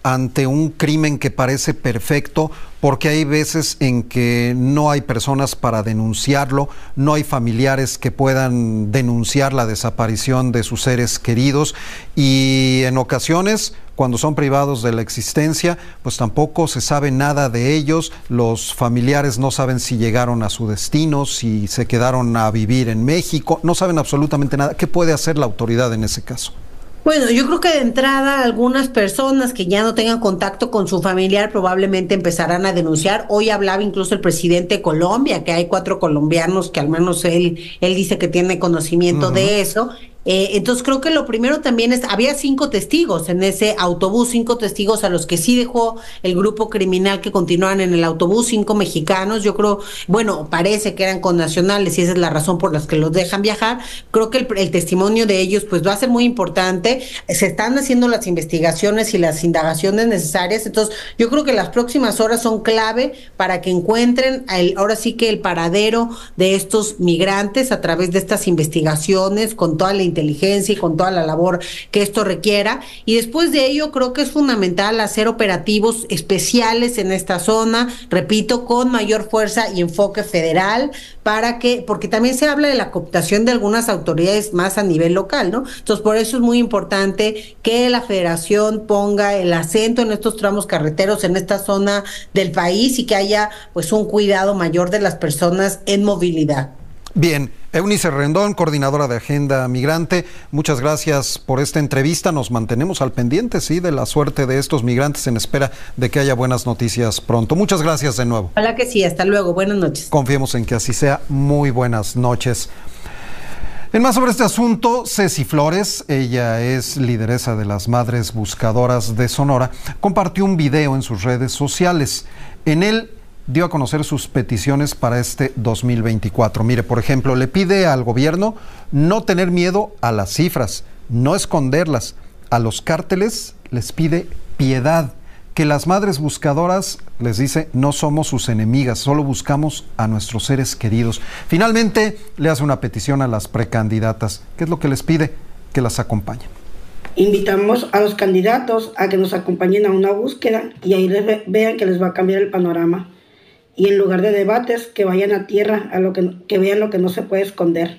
ante un crimen que parece perfecto, porque hay veces en que no hay personas para denunciarlo, no hay familiares que puedan denunciar la desaparición de sus seres queridos, y en ocasiones, cuando son privados de la existencia, pues tampoco se sabe nada de ellos. Los familiares no saben si llegaron a su destino, si se quedaron a vivir en México, no saben absolutamente nada. ¿Qué puede hacer la autoridad en ese caso? Bueno, yo creo que de entrada algunas personas que ya no tengan contacto con su familiar probablemente empezarán a denunciar. Hoy hablaba incluso el presidente de Colombia, que hay cuatro colombianos que al menos él, él dice que tiene conocimiento uh-huh. de eso. Eh, entonces creo que lo primero también es, había cinco testigos en ese autobús, cinco testigos a los que sí dejó el grupo criminal que continuaban en el autobús, cinco mexicanos. Yo creo, bueno, parece que eran connacionales y esa es la razón por la que los dejan viajar. Creo que el, el testimonio de ellos pues va a ser muy importante. Se están haciendo las investigaciones y las indagaciones necesarias, entonces yo creo que las próximas horas son clave para que encuentren el, ahora sí que el paradero de estos migrantes a través de estas investigaciones con toda la inteligencia y con toda la labor que esto requiera, y después de ello creo que es fundamental hacer operativos especiales en esta zona, repito, con mayor fuerza y enfoque federal, para que, porque también se habla de la cooptación de algunas autoridades más a nivel local, ¿no? Entonces por eso es muy importante que la federación ponga el acento en estos tramos carreteros en esta zona del país y que haya pues un cuidado mayor de las personas en movilidad. Bien, Eunice Rendón, coordinadora de Agenda Migrante, muchas gracias por esta entrevista. Nos mantenemos al pendiente, sí, de la suerte de estos migrantes en espera de que haya buenas noticias pronto. Muchas gracias de nuevo. Ojalá que sí, hasta luego, buenas noches. Confiemos en que así sea. Muy buenas noches. En más sobre este asunto, Ceci Flores, ella es lideresa de las Madres Buscadoras de Sonora, compartió un video en sus redes sociales. En él dio a conocer sus peticiones para este dos mil veinticuatro. Mire, por ejemplo, le pide al gobierno no tener miedo a las cifras, no esconderlas. A los cárteles les pide piedad, que las madres buscadoras, les dice, no somos sus enemigas, solo buscamos a nuestros seres queridos. Finalmente, le hace una petición a las precandidatas. ¿Qué es lo que les pide? Que las acompañen. Invitamos a los candidatos a que nos acompañen a una búsqueda y ahí les ve, vean que les va a cambiar el panorama. Y en lugar de debates, que vayan a tierra, a lo que, que vean lo que no se puede esconder.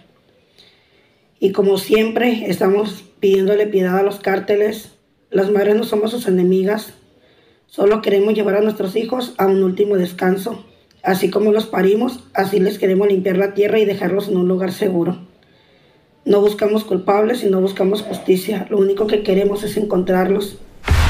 Y como siempre, estamos pidiéndole piedad a los cárteles. Las madres no somos sus enemigas. Solo queremos llevar a nuestros hijos a un último descanso. Así como los parimos, así les queremos limpiar la tierra y dejarlos en un lugar seguro. No buscamos culpables y no buscamos justicia. Lo único que queremos es encontrarlos.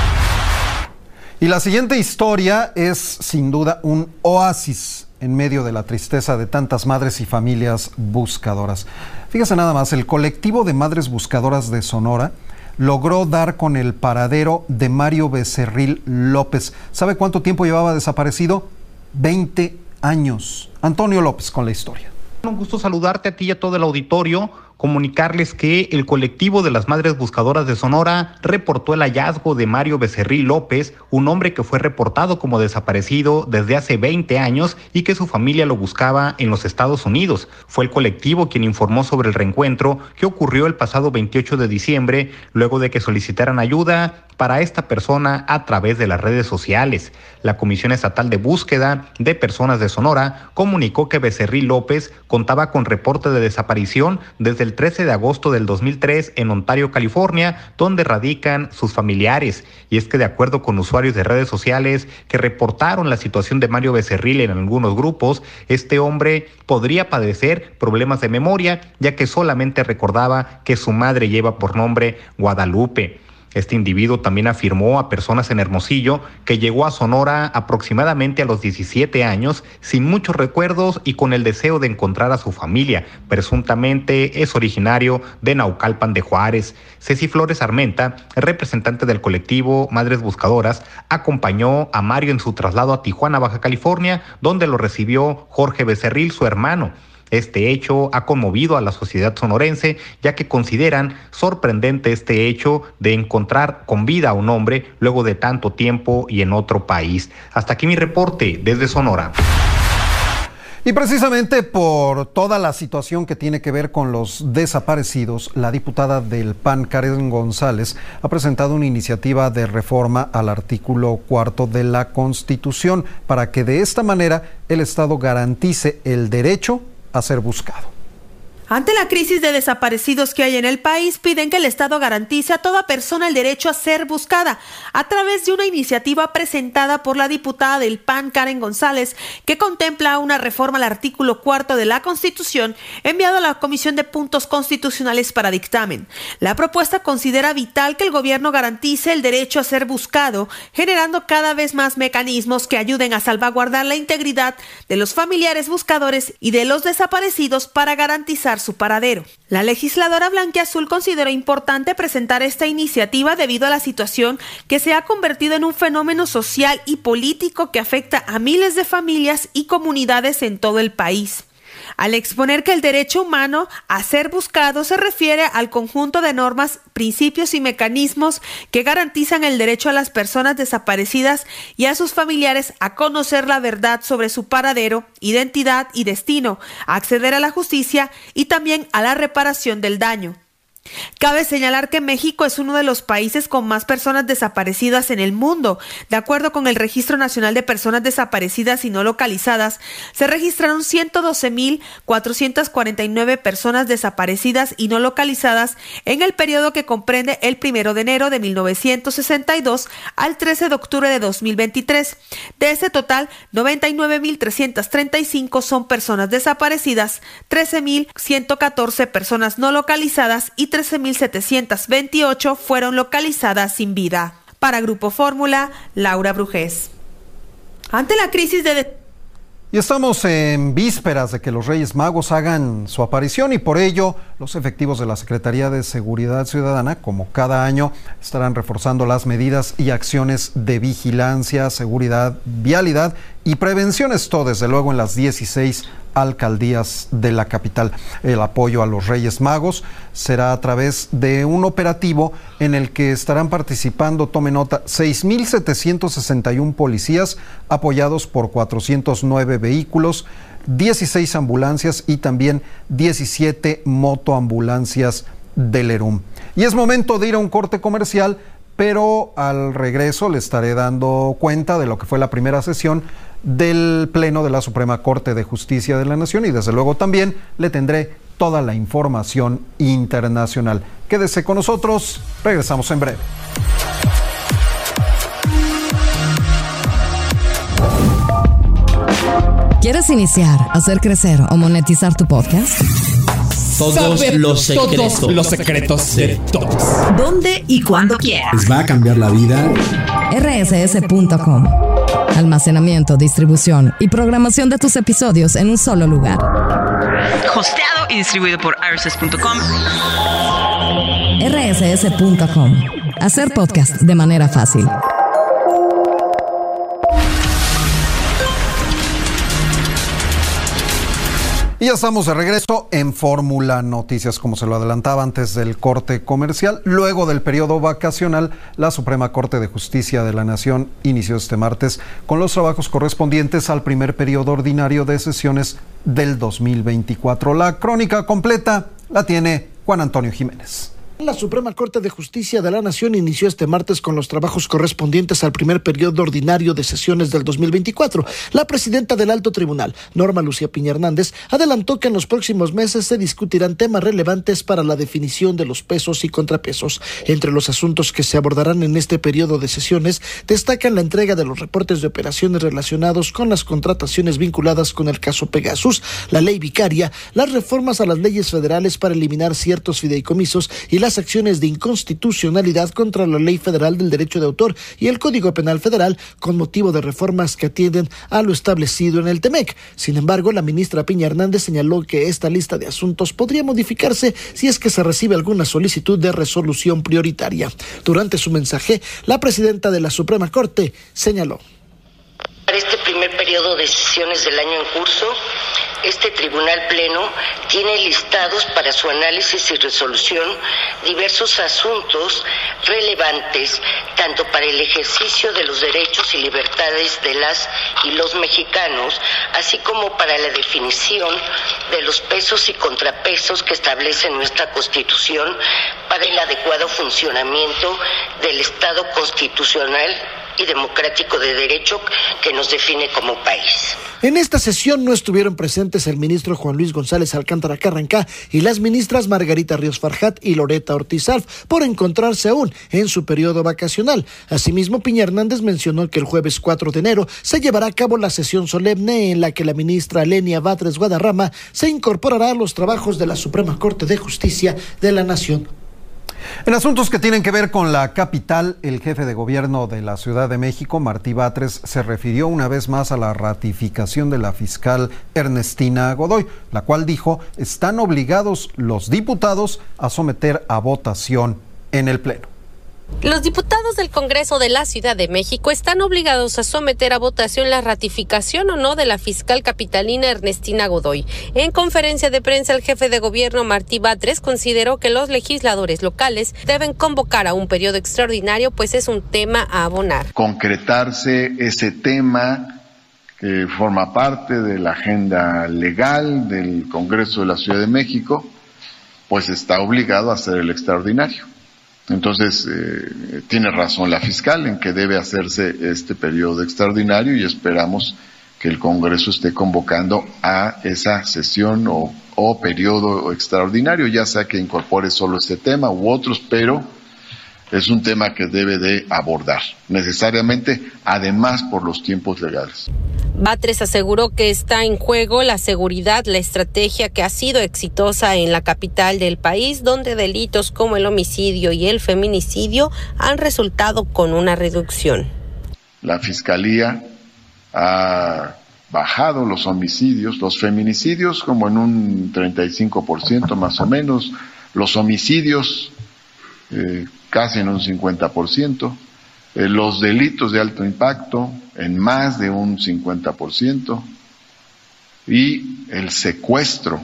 Y la siguiente historia es sin duda un oasis en medio de la tristeza de tantas madres y familias buscadoras. Fíjese nada más, el colectivo de Madres Buscadoras de Sonora logró dar con el paradero de Mario Becerril López. ¿Sabe cuánto tiempo llevaba desaparecido? veinte años. Antonio López con la historia. Un gusto saludarte a ti y a todo el auditorio. Comunicarles que el colectivo de las Madres Buscadoras de Sonora reportó el hallazgo de Mario Becerril López, un hombre que fue reportado como desaparecido desde hace veinte años y que su familia lo buscaba en los Estados Unidos. Fue el colectivo quien informó sobre el reencuentro que ocurrió el pasado veintiocho de diciembre, luego de que solicitaran ayuda para esta persona a través de las redes sociales. La Comisión Estatal de Búsqueda de Personas de Sonora comunicó que Becerril López contaba con reporte de desaparición desde el trece de agosto del dos mil tres en Ontario, California, donde radican sus familiares. Y es que de acuerdo con usuarios de redes sociales que reportaron la situación de Mario Becerril en algunos grupos, este hombre podría padecer problemas de memoria, ya que solamente recordaba que su madre lleva por nombre Guadalupe. Este individuo también afirmó a Personas en Hermosillo que llegó a Sonora aproximadamente a los diecisiete años, sin muchos recuerdos y con el deseo de encontrar a su familia. Presuntamente es originario de Naucalpan de Juárez. Ceci Flores Armenta, representante del colectivo Madres Buscadoras, acompañó a Mario en su traslado a Tijuana, Baja California, donde lo recibió Jorge Becerril, su hermano. Este hecho ha conmovido a la sociedad sonorense, ya que consideran sorprendente este hecho de encontrar con vida a un hombre luego de tanto tiempo y en otro país. Hasta aquí mi reporte desde Sonora. Y precisamente por toda la situación que tiene que ver con los desaparecidos, la diputada del P A N, Karen González, ha presentado una iniciativa de reforma al artículo cuarto de la Constitución para que de esta manera el Estado garantice el derecho a ser buscado. Ante la crisis de desaparecidos que hay en el país, piden que el Estado garantice a toda persona el derecho a ser buscada a través de una iniciativa presentada por la diputada del P A N, Karen González, que contempla una reforma al artículo cuarto de la Constitución enviado a la Comisión de Puntos Constitucionales para dictamen. La propuesta considera vital que el gobierno garantice el derecho a ser buscado, generando cada vez más mecanismos que ayuden a salvaguardar la integridad de los familiares buscadores y de los desaparecidos para garantizar su paradero. La legisladora blanquiazul consideró importante presentar esta iniciativa debido a la situación que se ha convertido en un fenómeno social y político que afecta a miles de familias y comunidades en todo el país. Al exponer que el derecho humano a ser buscado se refiere al conjunto de normas, principios y mecanismos que garantizan el derecho a las personas desaparecidas y a sus familiares a conocer la verdad sobre su paradero, identidad y destino, a acceder a la justicia y también a la reparación del daño. Cabe señalar que México es uno de los países con más personas desaparecidas en el mundo. De acuerdo con el Registro Nacional de Personas Desaparecidas y No Localizadas, se registraron ciento doce mil cuatrocientas cuarenta y nueve personas desaparecidas y no localizadas en el periodo que comprende el primero de enero de mil novecientos sesenta y dos al trece de octubre de dos mil veintitrés. De ese total, noventa y nueve mil trescientas treinta y cinco son personas desaparecidas, trece mil ciento catorce personas no localizadas y trece mil setecientos veintiocho fueron localizadas sin vida. Para Grupo Fórmula, Laura Brujés. Ante la crisis de... Y estamos en vísperas de que los Reyes Magos hagan su aparición y por ello los efectivos de la Secretaría de Seguridad Ciudadana, como cada año, estarán reforzando las medidas y acciones de vigilancia, seguridad, vialidad y prevención. Esto desde luego en las dieciséis alcaldías de la capital. El apoyo a los Reyes Magos será a través de un operativo en el que estarán participando, tome nota, seis mil setecientos sesenta y uno policías apoyados por cuatrocientos nueve vehículos, dieciséis ambulancias y también diecisiete motoambulancias del ERUM. Y es momento de ir a un corte comercial, pero al regreso le estaré dando cuenta de lo que fue la primera sesión del Pleno de la Suprema Corte de Justicia de la Nación y desde luego también le tendré toda la información internacional. Quédese con nosotros, regresamos en breve. ¿Quieres iniciar, hacer crecer o monetizar tu podcast? Todos Saber los secretos. Todos los secretos de todos. ¿Dónde y cuándo quieras? Les va a cambiar la vida. R S S punto com. Almacenamiento, distribución y programación de tus episodios en un solo lugar. Hosteado y distribuido por R S S punto com. R S S punto com. Hacer podcast de manera fácil. Y ya estamos de regreso en Fórmula Noticias, como se lo adelantaba antes del corte comercial. Luego del periodo vacacional, la Suprema Corte de Justicia de la Nación inició este martes con los trabajos correspondientes al primer periodo ordinario de sesiones del dos mil veinticuatro. La crónica completa la tiene Juan Antonio Jiménez. La Suprema Corte de Justicia de la Nación inició este martes con los trabajos correspondientes al primer periodo ordinario de sesiones del dos mil veinticuatro. La presidenta del Alto Tribunal, Norma Lucía Piña Hernández, adelantó que en los próximos meses se discutirán temas relevantes para la definición de los pesos y contrapesos. Entre los asuntos que se abordarán en este periodo de sesiones destacan la entrega de los reportes de operaciones relacionados con las contrataciones vinculadas con el caso Pegasus, la ley vicaria, las reformas a las leyes federales para eliminar ciertos fideicomisos y la las acciones de inconstitucionalidad contra la Ley Federal del Derecho de Autor y el Código Penal Federal con motivo de reformas que atienden a lo establecido en el T M E C. Sin embargo, la ministra Piña Hernández señaló que esta lista de asuntos podría modificarse si es que se recibe alguna solicitud de resolución prioritaria. Durante su mensaje, la presidenta de la Suprema Corte señaló: Para este primer periodo de sesiones del año en curso, este Tribunal Pleno tiene listados para su análisis y resolución diversos asuntos relevantes tanto para el ejercicio de los derechos y libertades de las y los mexicanos, así como para la definición de los pesos y contrapesos que establece nuestra Constitución para el adecuado funcionamiento del Estado constitucional y democrático de derecho que nos define como país. En esta sesión no estuvieron presentes el ministro Juan Luis González Alcántara Carrancá y las ministras Margarita Ríos Farjat y Loreta Ortiz Alf por encontrarse aún en su periodo vacacional. Asimismo, Piña Hernández mencionó que el jueves cuatro de enero se llevará a cabo la sesión solemne en la que la ministra Lenia Batres Guadarrama se incorporará a los trabajos de la Suprema Corte de Justicia de la Nación. En asuntos que tienen que ver con la capital, el jefe de gobierno de la Ciudad de México, Martí Batres, se refirió una vez más a la ratificación de la fiscal Ernestina Godoy, la cual dijo están obligados los diputados a someter a votación en el Pleno. Los diputados del Congreso de la Ciudad de México están obligados a someter a votación la ratificación o no de la fiscal capitalina Ernestina Godoy. En conferencia de prensa, el jefe de gobierno Martí Batres consideró que los legisladores locales deben convocar a un periodo extraordinario, pues es un tema a abonar. Concretarse ese tema que forma parte de la agenda legal del Congreso de la Ciudad de México, pues está obligado a hacer el extraordinario. Entonces, eh, tiene razón la fiscal en que debe hacerse este periodo extraordinario y esperamos que el Congreso esté convocando a esa sesión o, o periodo extraordinario, ya sea que incorpore solo este tema u otros, pero es un tema que debe de abordar necesariamente, además por los tiempos legales. Batres aseguró que está en juego la seguridad, la estrategia que ha sido exitosa en la capital del país, donde delitos como el homicidio y el feminicidio han resultado con una reducción. La Fiscalía ha bajado los homicidios, los feminicidios como en un treinta y cinco por ciento más o menos, los homicidios eh, casi en un cincuenta por ciento, eh, los delitos de alto impacto en más de un cincuenta por ciento y el secuestro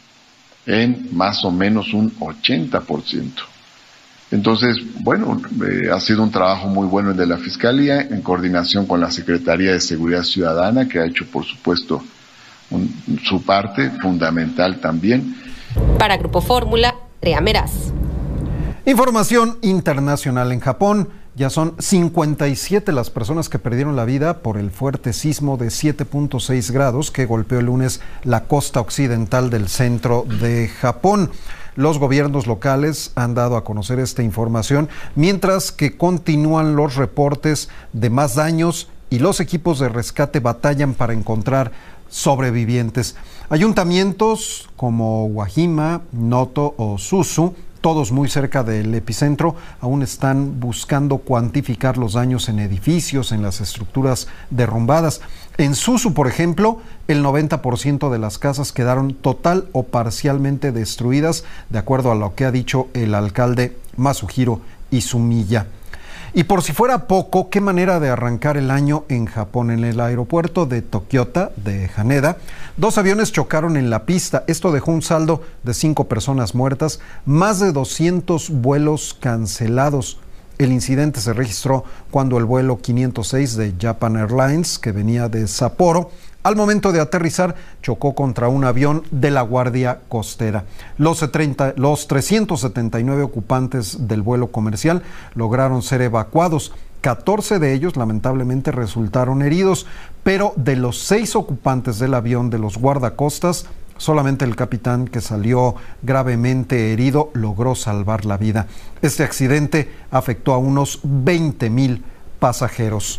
en más o menos un ochenta por ciento. Entonces, bueno, eh, ha sido un trabajo muy bueno el de la Fiscalía en coordinación con la Secretaría de Seguridad Ciudadana, que ha hecho, por supuesto, un, su parte fundamental también. Para Grupo Fórmula, Andrea Meraz. Información internacional. En Japón ya son cincuenta y siete las personas que perdieron la vida por el fuerte sismo de siete punto seis grados que golpeó el lunes la costa occidental del centro de Japón. Los gobiernos locales han dado a conocer esta información, mientras que continúan los reportes de más daños y los equipos de rescate batallan para encontrar sobrevivientes. Ayuntamientos como Wajima, Noto o Suzu, todos muy cerca del epicentro, aún están buscando cuantificar los daños en edificios, en las estructuras derrumbadas. En Suzu, por ejemplo, el noventa por ciento de las casas quedaron total o parcialmente destruidas, de acuerdo a lo que ha dicho el alcalde Masuhiro Izumiya. Y por si fuera poco, qué manera de arrancar el año en Japón. En el aeropuerto de Tokiota, de Haneda, dos aviones chocaron en la pista. Esto dejó un saldo de cinco personas muertas, más de doscientos vuelos cancelados. El incidente se registró cuando el vuelo quinientos seis de Japan Airlines, que venía de Sapporo, al momento de aterrizar chocó contra un avión de la Guardia Costera. Los, treinta, los trescientos setenta y nueve ocupantes del vuelo comercial lograron ser evacuados. catorce de ellos lamentablemente resultaron heridos, pero de los seis ocupantes del avión de los guardacostas, solamente el capitán, que salió gravemente herido, logró salvar la vida. Este accidente afectó a unos veinte mil pasajeros.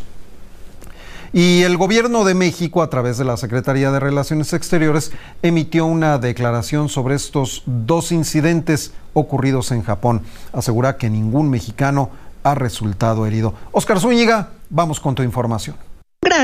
Y el gobierno de México, a través de la Secretaría de Relaciones Exteriores, emitió una declaración sobre estos dos incidentes ocurridos en Japón. Asegura que ningún mexicano ha resultado herido. Óscar Zúñiga, vamos con tu información. Gracias.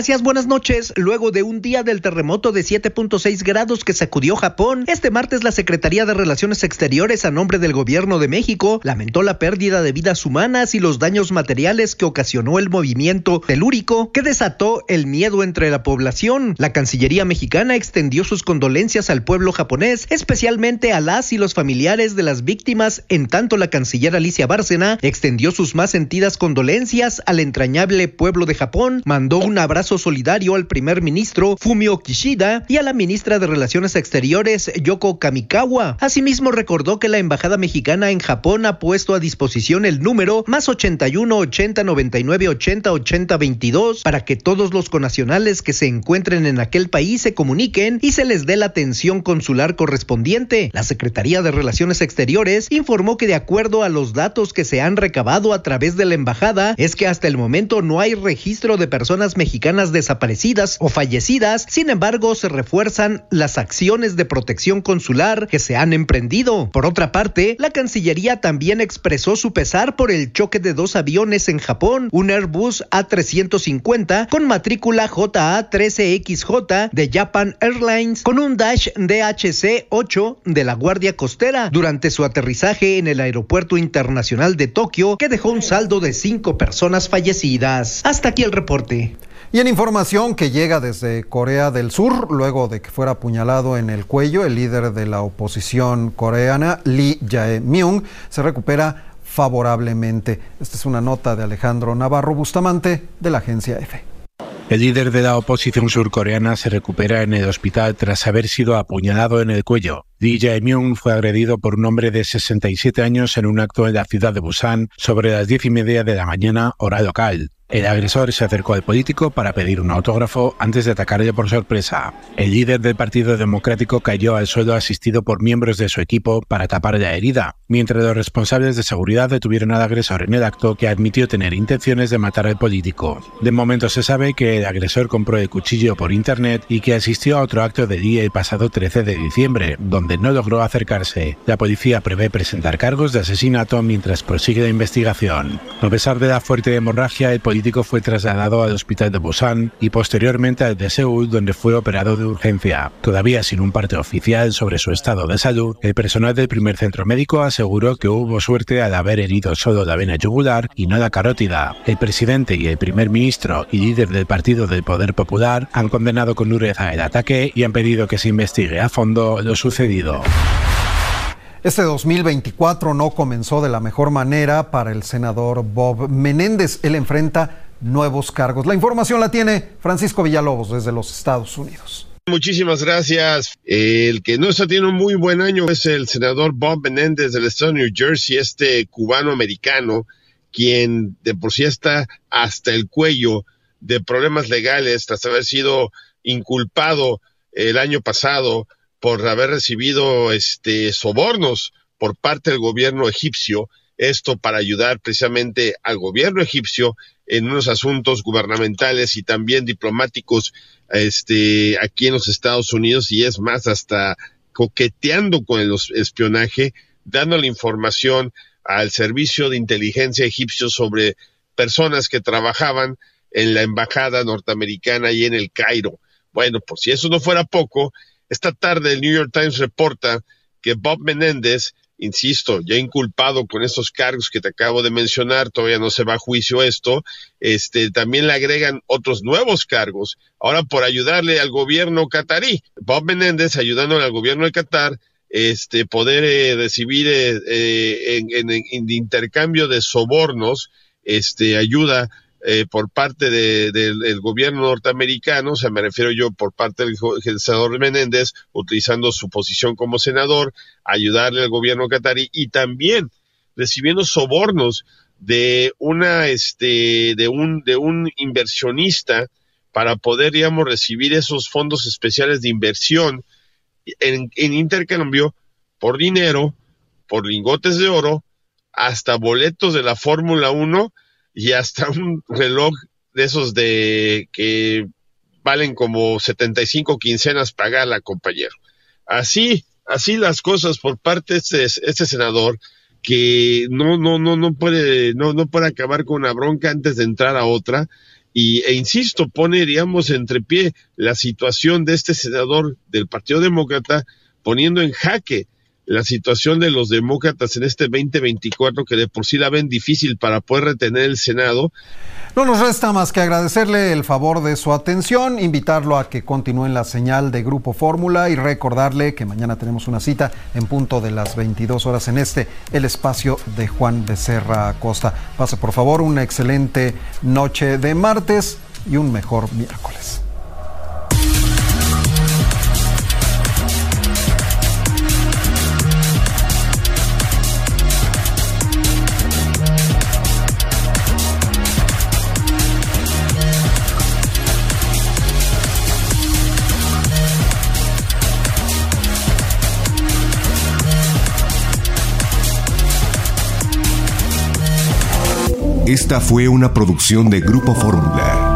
Gracias, buenas noches. Luego de un día del terremoto de siete punto seis grados que sacudió Japón, este martes la Secretaría de Relaciones Exteriores, a nombre del Gobierno de México, lamentó la pérdida de vidas humanas y los daños materiales que ocasionó el movimiento telúrico que desató el miedo entre la población. La Cancillería mexicana extendió sus condolencias al pueblo japonés, especialmente a las y los familiares de las víctimas, en tanto la canciller Alicia Bárcena extendió sus más sentidas condolencias al entrañable pueblo de Japón, mandó un abrazo solidario al primer ministro Fumio Kishida y a la ministra de Relaciones Exteriores Yoko Kamikawa. Asimismo, recordó que la embajada mexicana en Japón ha puesto a disposición el número más ochenta y uno ochenta noventa y nueve ochenta ochenta veintidós para que todos los connacionales que se encuentren en aquel país se comuniquen y se les dé la atención consular correspondiente. La Secretaría de Relaciones Exteriores informó que de acuerdo a los datos que se han recabado a través de la embajada, es que hasta el momento no hay registro de personas mexicanas desaparecidas o fallecidas. Sin embargo, se refuerzan las acciones de protección consular que se han emprendido. Por otra parte, la Cancillería también expresó su pesar por el choque de dos aviones en Japón, un Airbus A trescientos cincuenta con matrícula J A trece X J de Japan Airlines con un Dash D H C ocho de la Guardia Costera durante su aterrizaje en el Aeropuerto Internacional de Tokio, que dejó un saldo de cinco personas fallecidas. Hasta aquí el reporte. Y en información que llega desde Corea del Sur, luego de que fuera apuñalado en el cuello, el líder de la oposición coreana, Lee Jae-myung, se recupera favorablemente. Esta es una nota de Alejandro Navarro Bustamante, de la agencia EFE. El líder de la oposición surcoreana se recupera en el hospital tras haber sido apuñalado en el cuello. Lee Jae-myung fue agredido por un hombre de sesenta y siete años en un acto en la ciudad de Busan sobre las diez y media de la mañana, hora local. El agresor se acercó al político para pedir un autógrafo antes de atacarle por sorpresa. El líder del Partido Democrático cayó al suelo asistido por miembros de su equipo para tapar la herida, mientras los responsables de seguridad detuvieron al agresor en el acto, que admitió tener intenciones de matar al político. De momento se sabe que el agresor compró el cuchillo por internet y que asistió a otro acto de Lee el pasado trece de diciembre, donde no logró acercarse. La policía prevé presentar cargos de asesinato mientras prosigue la investigación. A pesar de la fuerte hemorragia, el político fue trasladado al hospital de Busan y posteriormente al de Seúl, donde fue operado de urgencia. Todavía sin un parte oficial sobre su estado de salud, el personal del primer centro médico aseguró que hubo suerte al haber herido solo la vena yugular y no la carótida. El presidente y el primer ministro y líder del Partido del Poder Popular han condenado con dureza el ataque y han pedido que se investigue a fondo lo sucedido. Este dos mil veinticuatro no comenzó de la mejor manera para el senador Bob Menéndez. Él enfrenta nuevos cargos. La información la tiene Francisco Villalobos desde los Estados Unidos. Muchísimas gracias. El que no está teniendo un muy buen año es el senador Bob Menéndez del estado de New Jersey, este cubano-americano, quien de por sí está hasta el cuello de problemas legales tras haber sido inculpado el año pasado por haber recibido este sobornos por parte del gobierno egipcio, esto para ayudar precisamente al gobierno egipcio en unos asuntos gubernamentales y también diplomáticos este aquí en los Estados Unidos, y es más, hasta coqueteando con el espionaje, dándole información al servicio de inteligencia egipcio sobre personas que trabajaban en la embajada norteamericana y en el Cairo. Bueno, por si eso no fuera poco, esta tarde el New York Times reporta que Bob Menéndez, insisto, ya inculpado con estos cargos que te acabo de mencionar, todavía no se va a juicio esto, este, también le agregan otros nuevos cargos, ahora por ayudarle al gobierno catarí. Bob Menéndez ayudándole al gobierno de Qatar, este, poder eh, recibir eh, eh, en, en, en intercambio de sobornos, este, ayuda Eh, por parte de, de, del gobierno norteamericano, o sea, me refiero yo por parte del, del senador Menéndez, utilizando su posición como senador, ayudarle al gobierno catarí, y también recibiendo sobornos de una, este, de un, de un inversionista para poder, digamos, recibir esos fondos especiales de inversión en, en intercambio por dinero, por lingotes de oro, hasta boletos de la Fórmula uno, y hasta un reloj de esos de que valen como setenta y cinco quincenas pagarla, compañero. Así, así las cosas por parte de este, este senador, que no, no, no, no puede, no, no puede acabar con una bronca antes de entrar a otra, y, e insisto, pone, digamos, entre pie la situación de este senador del Partido Demócrata, poniendo en jaque la situación de los demócratas en este veinte veinticuatro, que de por sí la ven difícil para poder retener el Senado. No nos resta más que agradecerle el favor de su atención, invitarlo a que continúe en la señal de Grupo Fórmula y recordarle que mañana tenemos una cita en punto de las veintidós horas en este, el espacio de Juan Becerra Acosta. Pase por favor una excelente noche de martes y un mejor miércoles. Esta fue una producción de Grupo Fórmula.